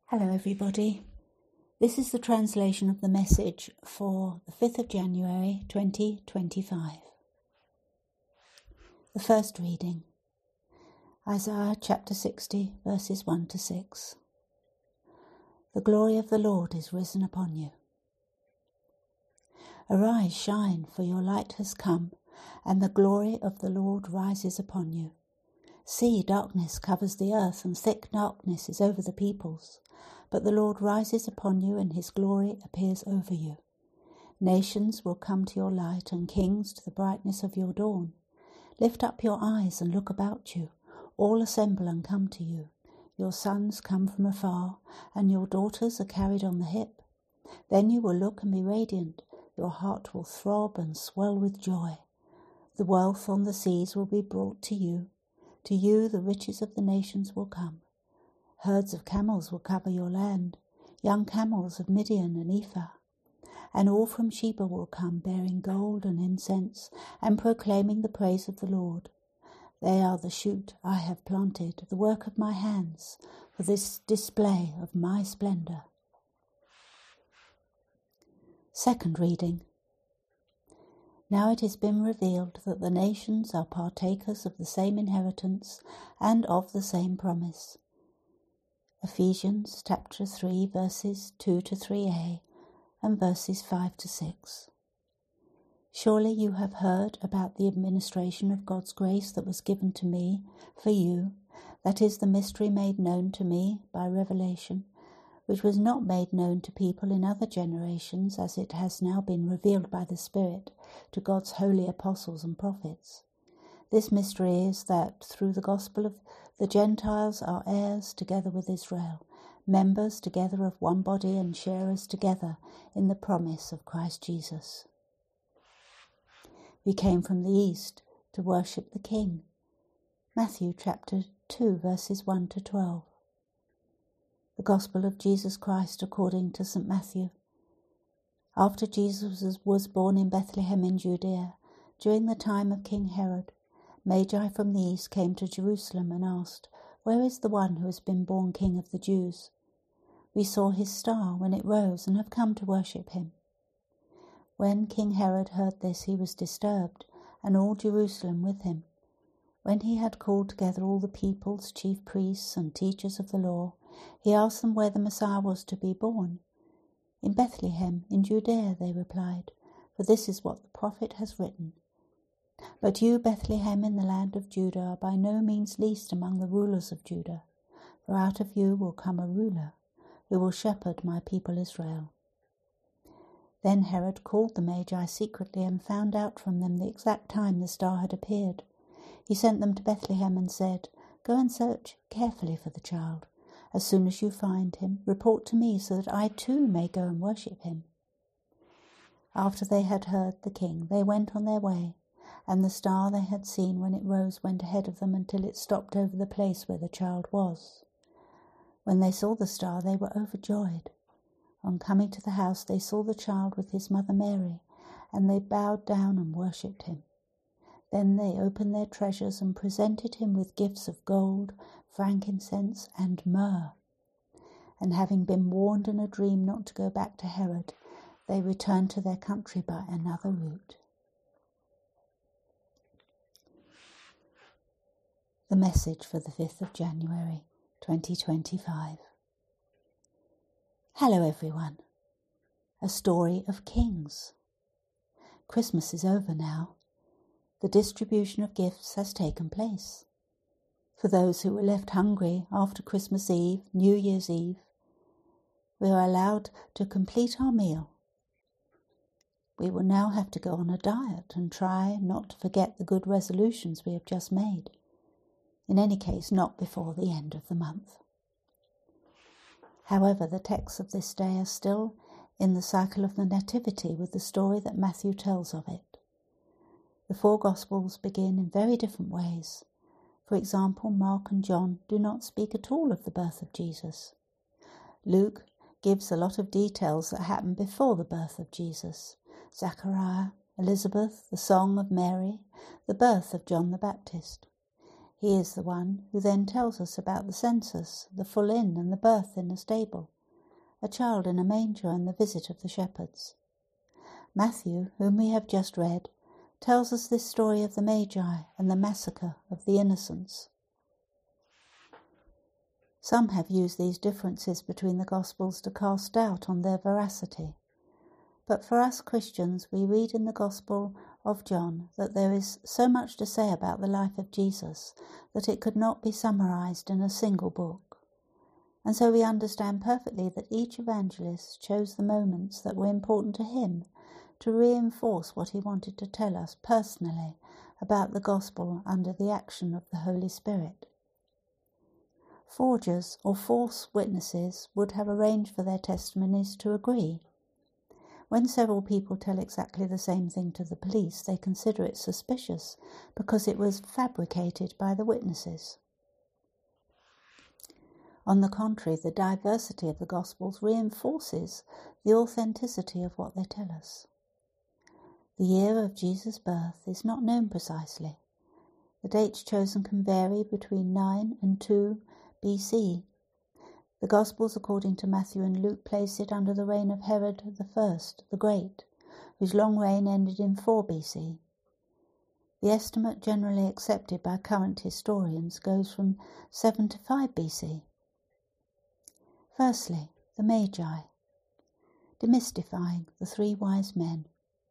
Hello everybody. This is the translation of the message for the 5th of January 2025. The first reading, Isaiah chapter 60 verses 1 to 6. The glory of the Lord is risen upon you. Arise, shine, for your light has come, and the glory of the Lord rises upon you. See, darkness covers the earth, and thick darkness is over the peoples. But the Lord rises upon you, and his glory appears over you. Nations will come to your light, and kings to the brightness of your dawn. Lift up your eyes and look about you. All assemble and come to you. Your sons come from afar, and your daughters are carried on the hip. Then you will look and be radiant. Your heart will throb and swell with joy. The wealth on the seas will be brought to you. To you the riches of the nations will come. Herds of camels will cover your land, young camels of Midian and Ephah. And all from Sheba will come, bearing gold and incense, and proclaiming the praise of the Lord. They are the shoot I have planted, the work of my hands, for this display of my splendour. Second reading. Now it has been revealed that the nations are partakers of the same inheritance and of the same promise. Ephesians chapter 3 verses 2 to 3a and verses 5 to 6. Surely you have heard about the administration of God's grace that was given to me for you, that is the mystery made known to me by revelation, which was not made known to people in other generations, as it has now been revealed by the Spirit to God's holy apostles and prophets. This mystery is that through the gospel of the Gentiles are heirs together with Israel, members together of one body and sharers together in the promise of Christ Jesus. We came from the east to worship the King. Matthew chapter 2 verses 1 to 12. The Gospel of Jesus Christ according to St. Matthew. After Jesus was born in Bethlehem in Judea, during the time of King Herod, Magi from the east came to Jerusalem and asked, "Where is the one who has been born King of the Jews? We saw his star when it rose and have come to worship him." When King Herod heard this, he was disturbed, and all Jerusalem with him. When he had called together all the people's chief priests and teachers of the law, he asked them where the Messiah was to be born. "In Bethlehem, in Judea," they replied, "for this is what the prophet has written. But you, Bethlehem, in the land of Judah, are by no means least among the rulers of Judah, for out of you will come a ruler, who will shepherd my people Israel." Then Herod called the Magi secretly and found out from them the exact time the star had appeared. He sent them to Bethlehem and said, "Go and search carefully for the child. As soon as you find him, report to me so that I too may go and worship him." After they had heard the king, they went on their way, and the star they had seen when it rose went ahead of them until it stopped over the place where the child was. When they saw the star, they were overjoyed. On coming to the house, they saw the child with his mother Mary, and they bowed down and worshipped him. Then they opened their treasures and presented him with gifts of gold, frankincense, and myrrh. And having been warned in a dream not to go back to Herod, they returned to their country by another route. The message for the 5th of January 2025. Hello everyone. A story of kings. Christmas is over now. The distribution of gifts has taken place. For those who were left hungry after Christmas Eve, New Year's Eve, we are allowed to complete our meal. We will now have to go on a diet and try not to forget the good resolutions we have just made. In any case, not before the end of the month. However, the texts of this day are still in the cycle of the Nativity with the story that Matthew tells of it. The four Gospels begin in very different ways. For example, Mark and John do not speak at all of the birth of Jesus. Luke gives a lot of details that happened before the birth of Jesus. Zechariah, Elizabeth, the song of Mary, the birth of John the Baptist. He is the one who then tells us about the census, the full inn and the birth in a stable, a child in a manger and the visit of the shepherds. Matthew, whom we have just read, tells us this story of the Magi and the massacre of the innocents. Some have used these differences between the Gospels to cast doubt on their veracity. But for us Christians, we read in the Gospel of John that there is so much to say about the life of Jesus that it could not be summarized in a single book. And so we understand perfectly that each evangelist chose the moments that were important to him to reinforce what he wanted to tell us personally about the Gospel under the action of the Holy Spirit. Forgers or false witnesses would have arranged for their testimonies to agree. When several people tell exactly the same thing to the police, they consider it suspicious because it was fabricated by the witnesses. On the contrary, the diversity of the Gospels reinforces the authenticity of what they tell us. The year of Jesus' birth is not known precisely. The dates chosen can vary between 9 and 2 BC. The Gospels, according to Matthew and Luke, place it under the reign of Herod I the Great, whose long reign ended in 4 BC. The estimate generally accepted by current historians goes from 7 to 5 BC. Firstly, the Magi, demystifying the 3 wise men.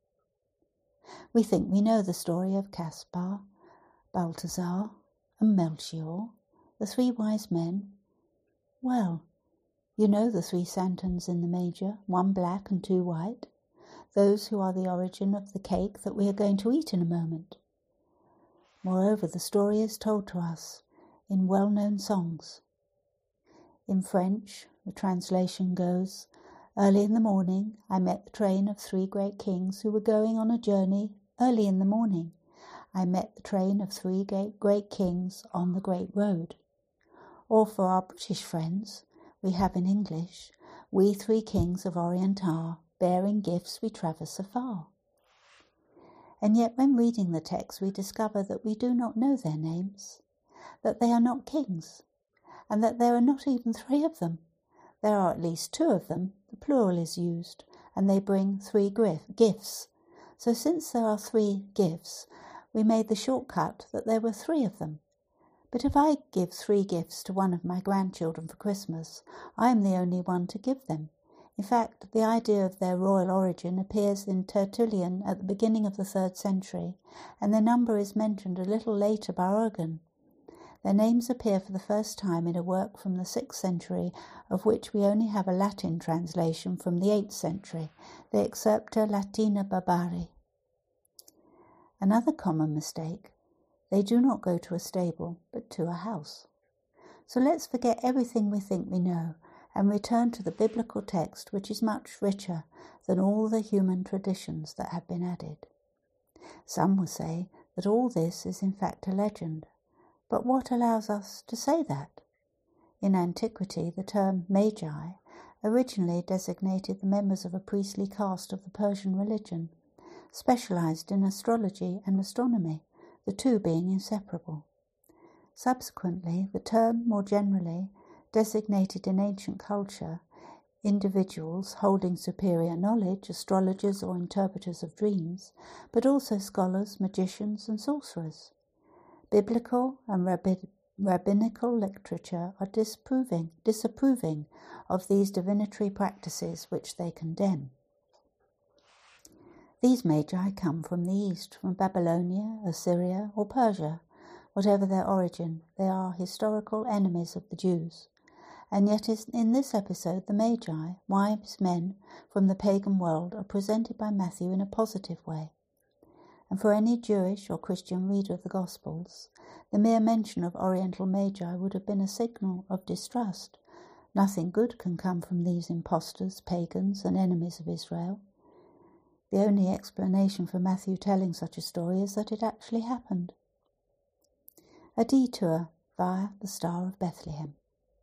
We think we know the story of Caspar, Balthazar, and Melchior, the 3 wise men. Well, you know the 3 Santons in the manger, 1 black and 2 white, those who are the origin of the cake that we are going to eat in a moment. Moreover, the story is told to us in well-known songs. In French, the translation goes, "Early in the morning, I met the train of 3 great kings who were going on a journey. Early in the morning, I met the train of 3 great kings on the great road." Or for our British friends, we have in English, "We 3 kings of Orient are, bearing gifts we traverse afar." And yet when reading the text, we discover that we do not know their names, that they are not kings, and that there are not even 3 of them. There are at least 2 of them, the plural is used, and they bring 3 gifts. So since there are 3 gifts, we made the shortcut that there were 3 of them. But if I give 3 gifts to one of my grandchildren for Christmas, I am the only one to give them. In fact, the idea of their royal origin appears in Tertullian at the beginning of the 3rd century, and their number is mentioned a little later by Origen. Their names appear for the first time in a work from the 6th century, of which we only have a Latin translation from the 8th century, the Excerpta Latina Barbari. Another common mistake: they do not go to a stable, but to a house. So let's forget everything we think we know and return to the biblical text, which is much richer than all the human traditions that have been added. Some will say that all this is in fact a legend. But what allows us to say that? In antiquity, the term Magi originally designated the members of a priestly caste of the Persian religion, specialized in astrology and astronomy, the 2 being inseparable. Subsequently, the term more generally designated in ancient culture individuals holding superior knowledge, astrologers or interpreters of dreams, but also scholars, magicians and sorcerers. Biblical and rabbinical literature are disapproving of these divinatory practices which they condemn. These Magi come from the east, from Babylonia, Assyria or Persia. Whatever their origin, they are historical enemies of the Jews. And yet in this episode, the Magi, wise men from the pagan world, are presented by Matthew in a positive way. And for any Jewish or Christian reader of the Gospels, the mere mention of Oriental Magi would have been a signal of distrust. Nothing good can come from these impostors, pagans, and enemies of Israel. The only explanation for Matthew telling such a story is that it actually happened. A detour via the Star of Bethlehem.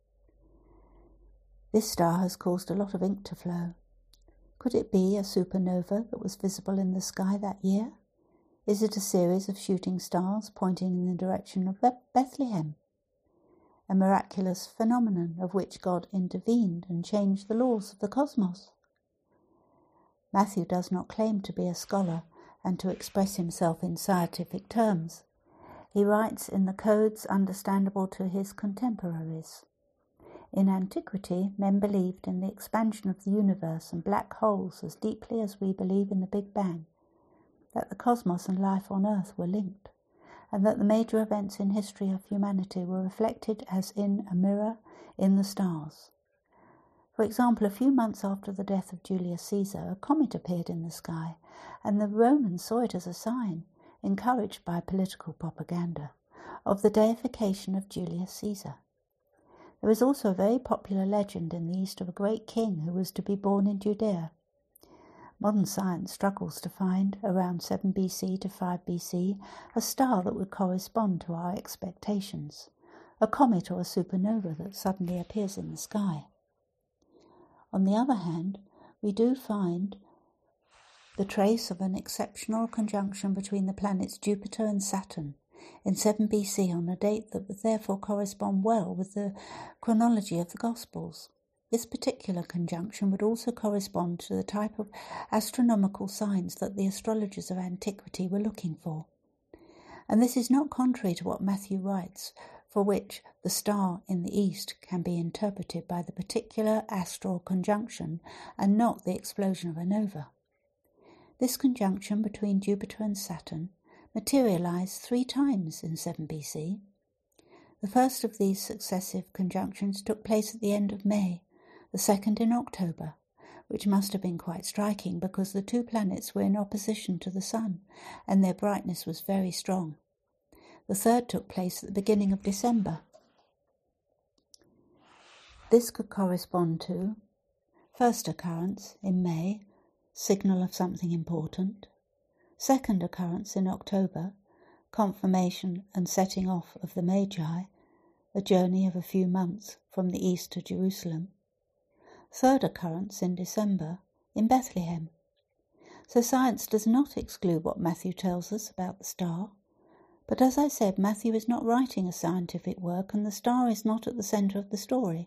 This star has caused a lot of ink to flow. Could it be a supernova that was visible in the sky that year? Is it a series of shooting stars pointing in the direction of Bethlehem? A miraculous phenomenon of which God intervened and changed the laws of the cosmos? Matthew does not claim to be a scholar and to express himself in scientific terms. He writes in the codes understandable to his contemporaries. In antiquity, men believed in the expansion of the universe and black holes as deeply as we believe in the Big Bang, that the cosmos and life on Earth were linked, and that the major events in history of humanity were reflected as in a mirror in the stars. For example, a few months after the death of Julius Caesar, a comet appeared in the sky, and the Romans saw it as a sign, encouraged by political propaganda, of the deification of Julius Caesar. There is also a very popular legend in the East of a great king who was to be born in Judea. Modern science struggles to find, around 7 BC to 5 BC, a star that would correspond to our expectations, a comet or a supernova that suddenly appears in the sky. On the other hand, we do find the trace of an exceptional conjunction between the planets Jupiter and Saturn in 7 BC on a date that would therefore correspond well with the chronology of the Gospels. This particular conjunction would also correspond to the type of astronomical signs that the astrologers of antiquity were looking for. And this is not contrary to what Matthew writes, for which the star in the east can be interpreted by the particular astral conjunction and not the explosion of a nova. This conjunction between Jupiter and Saturn materialized 3 times in 7 BC. The first of these successive conjunctions took place at the end of May, the second in October, which must have been quite striking because the 2 planets were in opposition to the Sun and their brightness was very strong. The third took place at the beginning of December. This could correspond to first occurrence in May, signal of something important; second occurrence in October, confirmation and setting off of the Magi, a journey of a few months from the east to Jerusalem; third occurrence in December, in Bethlehem. So science does not exclude what Matthew tells us about the star. But as I said, Matthew is not writing a scientific work, and the star is not at the centre of the story.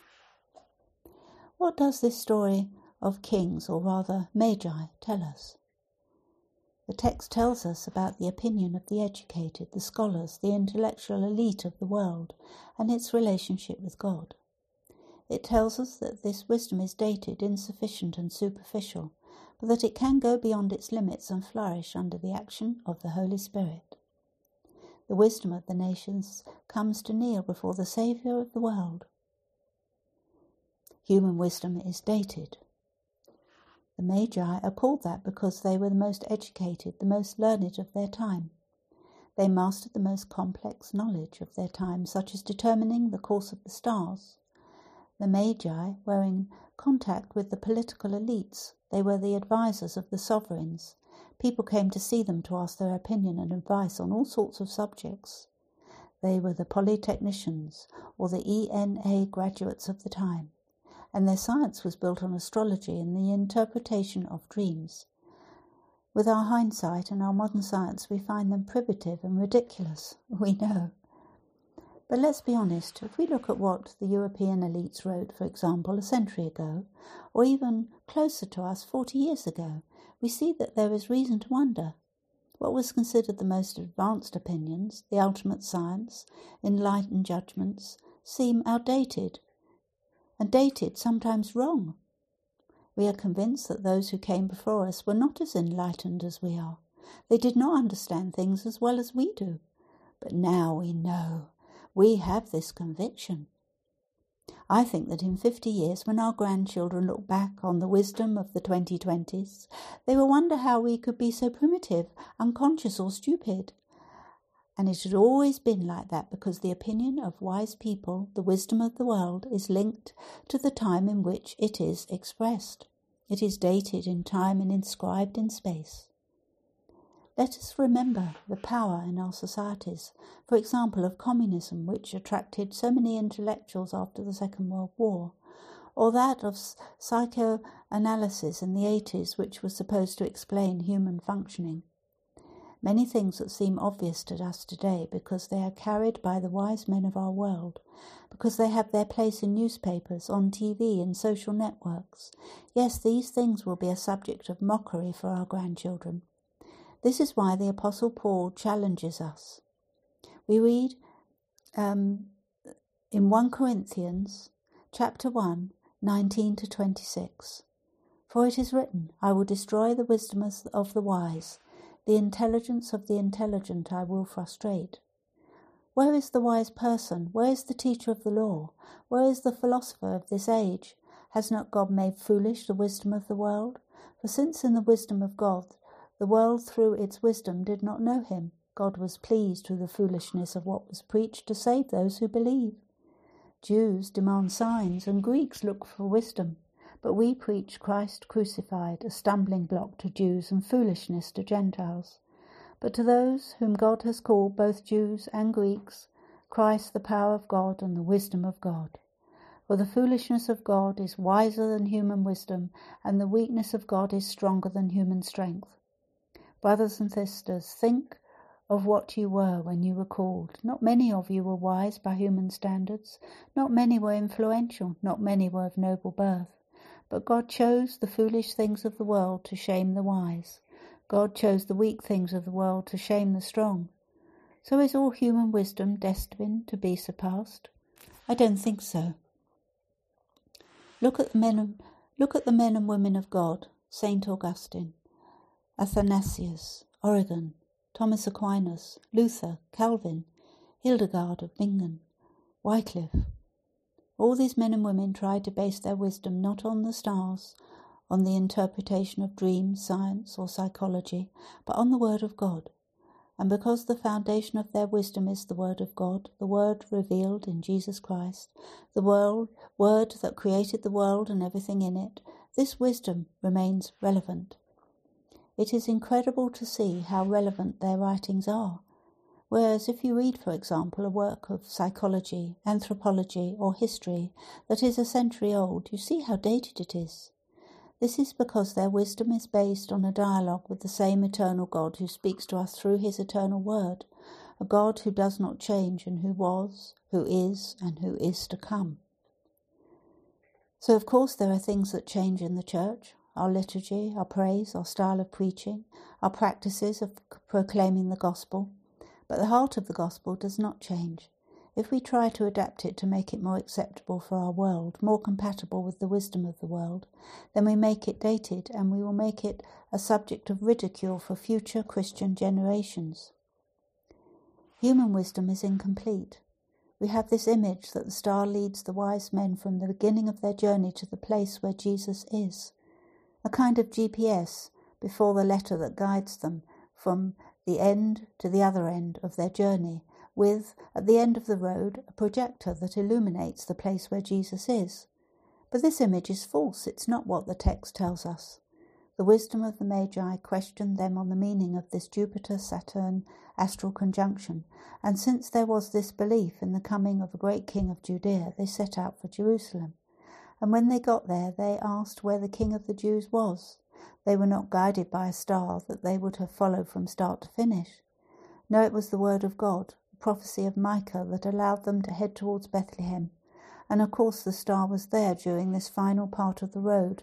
What does this story of kings, or rather Magi, tell us? The text tells us about the opinion of the educated, the scholars, the intellectual elite of the world, and its relationship with God. It tells us that this wisdom is dated, insufficient and superficial, but that it can go beyond its limits and flourish under the action of the Holy Spirit. The wisdom of the nations comes to kneel before the Saviour of the world. Human wisdom is dated. The Magi are called that because they were the most educated, the most learned of their time. They mastered the most complex knowledge of their time, such as determining the course of the stars. The Magi were in contact with the political elites. They were the advisors of the sovereigns. People came to see them to ask their opinion and advice on all sorts of subjects. They were the polytechnicians, or the ENA graduates of the time, and their science was built on astrology and the interpretation of dreams. With our hindsight and our modern science, we find them primitive and ridiculous, we know. But let's be honest, if we look at what the European elites wrote, for example, a century ago, or even closer to us 40 years ago, we see that there is reason to wonder. What was considered the most advanced opinions, the ultimate science, enlightened judgments, seem outdated, and dated, sometimes wrong. We are convinced that those who came before us were not as enlightened as we are. They did not understand things as well as we do. But now we know. We have this conviction. I think that in 50 years, when our grandchildren look back on the wisdom of the 2020s, they will wonder how we could be so primitive, unconscious or stupid. And it had always been like that because the opinion of wise people, the wisdom of the world, is linked to the time in which it is expressed. It is dated in time and inscribed in space. Let us remember the power in our societies, for example, of communism, which attracted so many intellectuals after the Second World War, or that of psychoanalysis in the 80s, which was supposed to explain human functioning. many things that seem obvious to us today because they are carried by the wise men of our world, because they have their place in newspapers, on TV and social networks. Yes, these things will be a subject of mockery for our grandchildren. This is why the Apostle Paul challenges us. We read in 1 Corinthians chapter 1, 19 to 26. For it is written, I will destroy the wisdom of the wise, the intelligence of the intelligent I will frustrate. Where is the wise person? Where is the teacher of the law? Where is the philosopher of this age? Has not God made foolish the wisdom of the world? For since in the wisdom of God, the world through its wisdom did not know him, God was pleased through the foolishness of what was preached to save those who believe. Jews demand signs and Greeks look for wisdom. But we preach Christ crucified, a stumbling block to Jews and foolishness to Gentiles. But to those whom God has called, both Jews and Greeks, Christ the power of God and the wisdom of God. For the foolishness of God is wiser than human wisdom, and the weakness of God is stronger than human strength. Brothers and sisters, think of what you were when you were called. Not many of you were wise by human standards. Not many were influential. Not many were of noble birth. But God chose the foolish things of the world to shame the wise. God chose the weak things of the world to shame the strong. So is all human wisdom destined to be surpassed? I don't think so. Look at the men and women of God, St. Augustine, Athanasius, Origen, Thomas Aquinas, Luther, Calvin, Hildegard of Bingen, Wycliffe. All these men and women tried to base their wisdom not on the stars, on the interpretation of dreams, science, or psychology, but on the Word of God. And because the foundation of their wisdom is the Word of God, the Word revealed in Jesus Christ, the Word that created the world and everything in it, this wisdom remains relevant. It is incredible to see how relevant their writings are. Whereas if you read, for example, a work of psychology, anthropology, or history that is a century old, you see how dated it is. This is because their wisdom is based on a dialogue with the same eternal God who speaks to us through his eternal word, a God who does not change and who was, who is, and who is to come. So of course there are things that change in the church, our liturgy, our praise, our style of preaching, our practices of proclaiming the gospel. But the heart of the gospel does not change. If we try to adapt it to make it more acceptable for our world, more compatible with the wisdom of the world, then we make it dated and we will make it a subject of ridicule for future Christian generations. Human wisdom is incomplete. We have this image that the star leads the wise men from the beginning of their journey to the place where Jesus is, a kind of GPS before the letter that guides them from the end to the other end of their journey, with, at the end of the road, a projector that illuminates the place where Jesus is. But this image is false. It's not what the text tells us. The wisdom of the Magi questioned them on the meaning of this Jupiter-Saturn astral conjunction, and since there was this belief in the coming of a great king of Judea, they set out for Jerusalem. And when they got there, they asked where the King of the Jews was. They were not guided by a star that they would have followed from start to finish. No, it was the word of God, the prophecy of Micah, that allowed them to head towards Bethlehem. And of course the star was there during this final part of the road.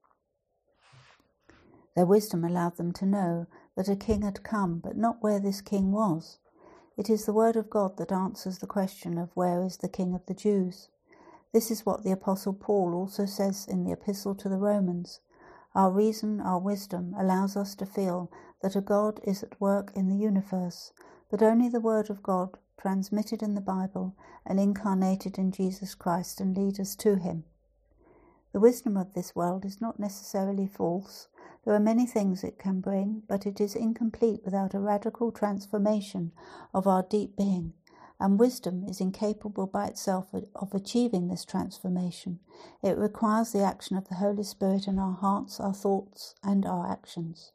Their wisdom allowed them to know that a king had come, but not where this king was. It is the word of God that answers the question of where is the King of the Jews. This is what the Apostle Paul also says in the Epistle to the Romans. Our reason, our wisdom, allows us to feel that a God is at work in the universe, but only the Word of God, transmitted in the Bible and incarnated in Jesus Christ, and lead us to him. The wisdom of this world is not necessarily false. There are many things it can bring, but it is incomplete without a radical transformation of our deep being. And wisdom is incapable by itself of achieving this transformation. It requires the action of the Holy Spirit in our hearts, our thoughts, and our actions.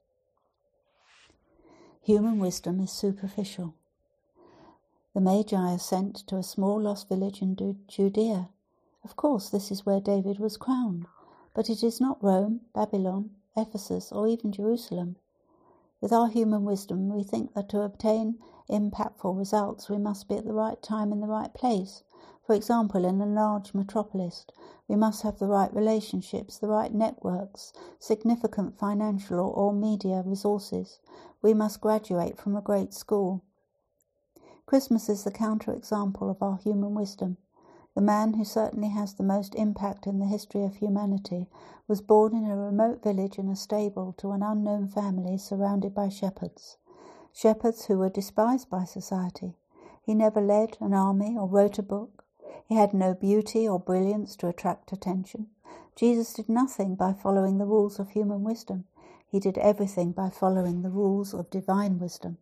Human wisdom is superficial. The Magi are sent to a small lost village in Judea. Of course, this is where David was crowned, but it is not Rome, Babylon, Ephesus, or even Jerusalem. With our human wisdom, we think that to obtain impactful results, we must be at the right time in the right place. For example, in a large metropolis, we must have the right relationships, the right networks, significant financial or media resources. We must graduate from a great school. Christmas is the counterexample of our human wisdom. The man who certainly has the most impact in the history of humanity was born in a remote village in a stable to an unknown family surrounded by shepherds. Shepherds who were despised by society. He never led an army or wrote a book. He had no beauty or brilliance to attract attention. Jesus did nothing by following the rules of human wisdom. He did everything by following the rules of divine wisdom.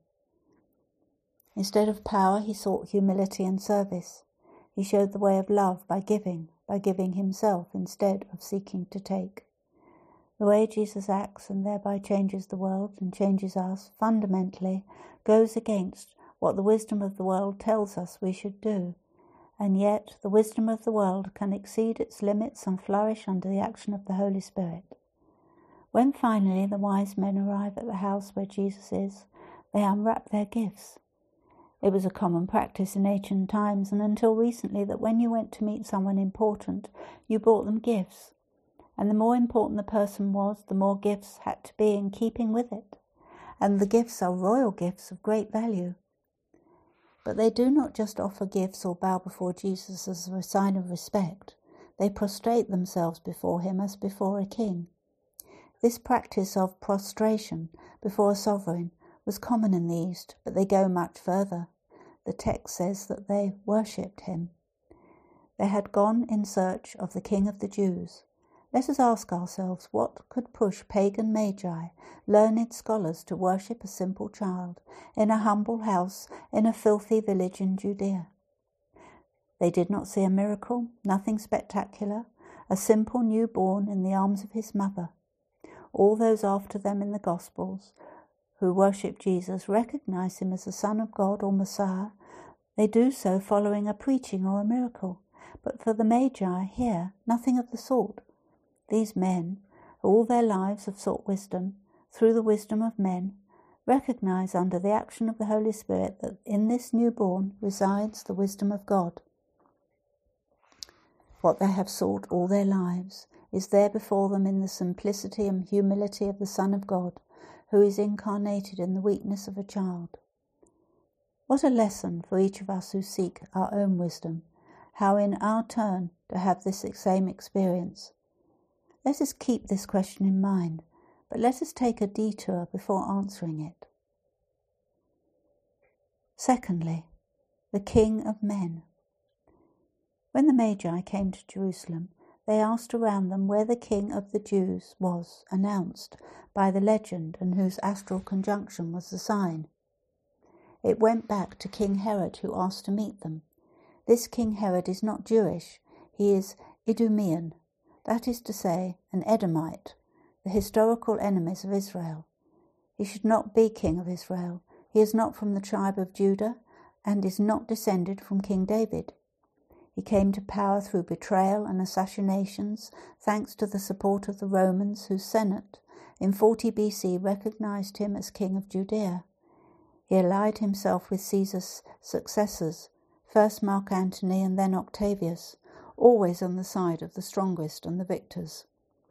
Instead of power, he sought humility and service. He showed the way of love by giving himself instead of seeking to take. The way Jesus acts and thereby changes the world and changes us fundamentally goes against what the wisdom of the world tells us we should do. And yet the wisdom of the world can exceed its limits and flourish under the action of the Holy Spirit. When finally the wise men arrive at the house where Jesus is, they unwrap their gifts. It was a common practice in ancient times and until recently that when you went to meet someone important, you brought them gifts. And the more important the person was, the more gifts had to be in keeping with it. And the gifts are royal gifts of great value. But they do not just offer gifts or bow before Jesus as a sign of respect. They prostrate themselves before him as before a king. This practice of prostration before a sovereign was common in the East, but they go much further. The text says that they worshipped him. They had gone in search of the King of the Jews. Let us ask ourselves what could push pagan magi, learned scholars, to worship a simple child in a humble house in a filthy village in Judea. They did not see a miracle, nothing spectacular, a simple newborn in the arms of his mother. All those after them in the Gospels who worship Jesus recognize him as the Son of God or Messiah. They do so following a preaching or a miracle. But for the Magi here, nothing of the sort. These men, who all their lives have sought wisdom, through the wisdom of men, recognize under the action of the Holy Spirit that in this newborn resides the wisdom of God. What they have sought all their lives is there before them in the simplicity and humility of the Son of God, who is incarnated in the weakness of a child. What a lesson for each of us who seek our own wisdom, how in our turn to have this same experience. Let us keep this question in mind, but let us take a detour before answering it. Secondly, the King of Men. When the Magi came to Jerusalem, they asked around them where the King of the Jews was announced by the legend and whose astral conjunction was the sign. It went back to King Herod, who asked to meet them. This King Herod is not Jewish, he is Idumean, that is to say, an Edomite, the historical enemies of Israel. He should not be king of Israel. He is not from the tribe of Judah and is not descended from King David. He came to power through betrayal and assassinations, thanks to the support of the Romans, whose Senate in 40 BC recognized him as king of Judea. He allied himself with Caesar's successors, first Mark Antony and then Octavius, always on the side of the strongest and the victors.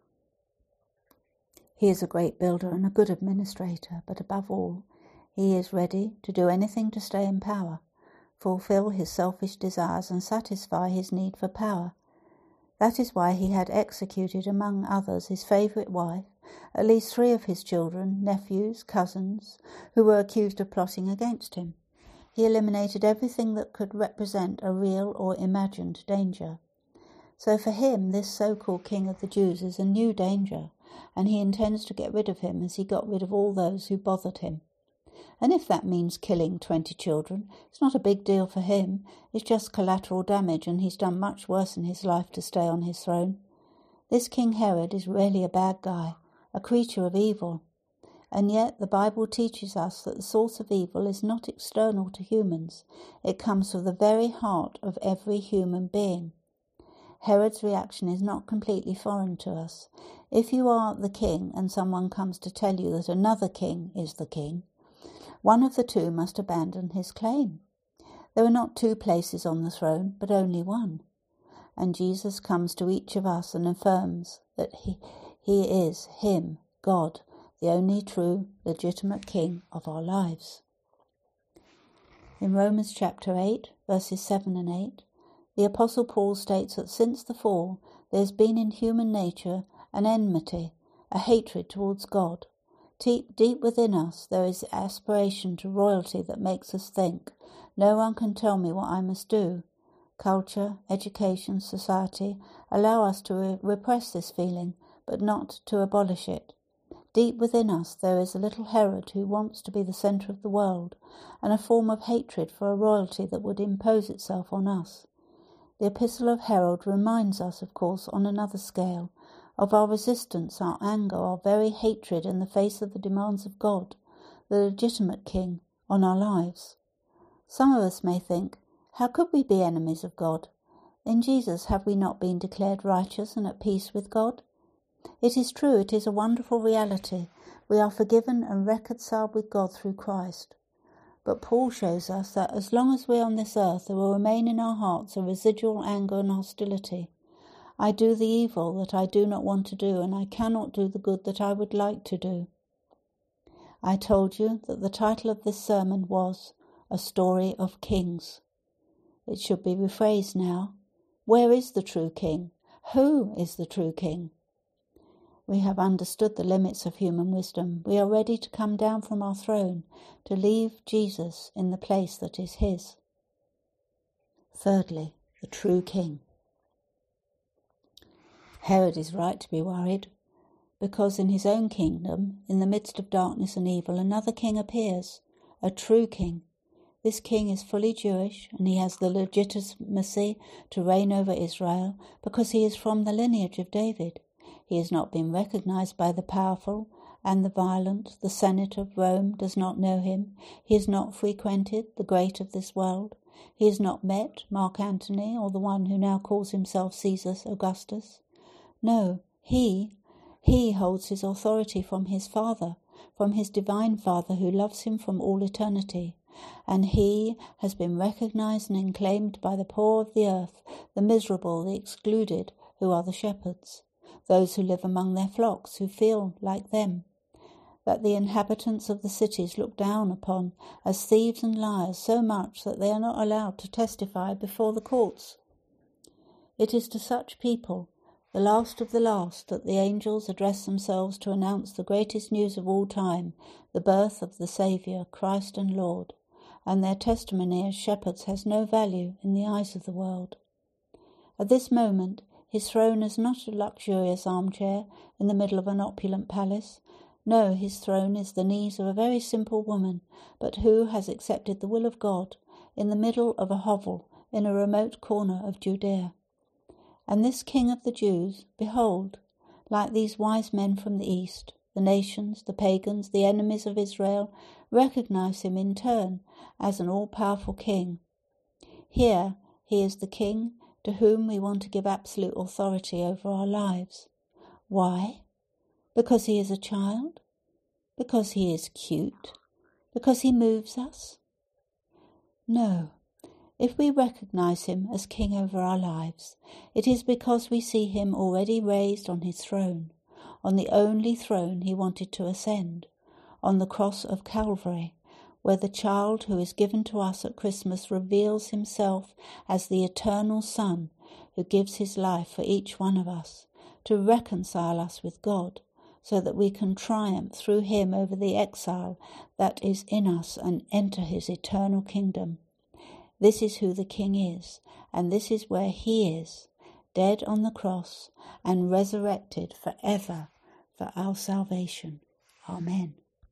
He is a great builder and a good administrator, but above all, he is ready to do anything to stay in power, fulfill his selfish desires and satisfy his need for power. That is why he had executed, among others, his favourite wife, at least 3 of his children, nephews, cousins, who were accused of plotting against him. He eliminated everything that could represent a real or imagined danger. So for him, this so-called King of the Jews is a new danger, and he intends to get rid of him as he got rid of all those who bothered him. And if that means killing 20 children, it's not a big deal for him. It's just collateral damage, and he's done much worse in his life to stay on his throne. This King Herod is really a bad guy, a creature of evil. And yet the Bible teaches us that the source of evil is not external to humans. It comes from the very heart of every human being. Herod's reaction is not completely foreign to us. If you are the king and someone comes to tell you that another king is the king, one of the two must abandon his claim. There are not two places on the throne, but only one. And Jesus comes to each of us and affirms that he is him, God, the only true, legitimate king of our lives. In Romans chapter 8, verses 7 and 8, the Apostle Paul states that since the fall, there has been in human nature an enmity, a hatred towards God. Deep within us, there is aspiration to royalty that makes us think, no one can tell me what I must do. Culture, education, society allow us to repress this feeling, but not to abolish it. Deep within us, there is a little Herod who wants to be the centre of the world, and a form of hatred for a royalty that would impose itself on us. The Epistle of Herod reminds us, of course, on another scale, of our resistance, our anger, our very hatred in the face of the demands of God, the legitimate King, on our lives. Some of us may think, how could we be enemies of God? In Jesus have we not been declared righteous and at peace with God? It is true, it is a wonderful reality. We are forgiven and reconciled with God through Christ. But Paul shows us that as long as we are on this earth, there will remain in our hearts a residual anger and hostility. I do the evil that I do not want to do, and I cannot do the good that I would like to do. I told you that the title of this sermon was A Story of Kings. It should be rephrased now. Where is the true king? Who is the true king? We have understood the limits of human wisdom. We are ready to come down from our throne, to leave Jesus in the place that is his. Thirdly, the true king. Herod is right to be worried, because in his own kingdom, in the midst of darkness and evil, another king appears, a true king. This king is fully Jewish, and he has the legitimacy to reign over Israel because he is from the lineage of David. He has not been recognized by the powerful and the violent. The Senate of Rome does not know him. He has not frequented the great of this world. He has not met Mark Antony or the one who now calls himself Caesar Augustus. No, he holds his authority from his Father, from his divine Father who loves him from all eternity. And he has been recognized and acclaimed by the poor of the earth, the miserable, the excluded, who are the shepherds, those who live among their flocks, who feel like them, that the inhabitants of the cities look down upon as thieves and liars so much that they are not allowed to testify before the courts. It is to such people, the last of the last, that the angels address themselves to announce the greatest news of all time, the birth of the Saviour, Christ and Lord, and their testimony as shepherds has no value in the eyes of the world. At this moment, his throne is not a luxurious armchair in the middle of an opulent palace. No, his throne is the knees of a very simple woman, but who has accepted the will of God in the middle of a hovel in a remote corner of Judea. And this King of the Jews, behold, like these wise men from the east, the nations, the pagans, the enemies of Israel, recognize him in turn as an all-powerful king. Here he is the king to whom we want to give absolute authority over our lives. Why? Because he is a child? Because he is cute? Because he moves us? No. If we recognize him as king over our lives, it is because we see him already raised on his throne, on the only throne he wanted to ascend, on the cross of Calvary, where the child who is given to us at Christmas reveals himself as the eternal Son who gives his life for each one of us, to reconcile us with God, so that we can triumph through him over the exile that is in us and enter his eternal kingdom. This is who the King is, and this is where he is, dead on the cross and resurrected forever for our salvation. Amen.